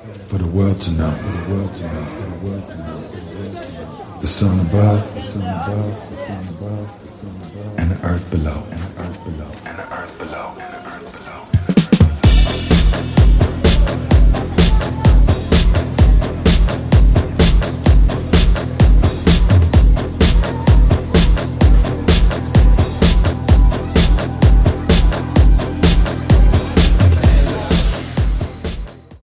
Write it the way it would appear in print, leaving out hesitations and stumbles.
For the world to know. The sun above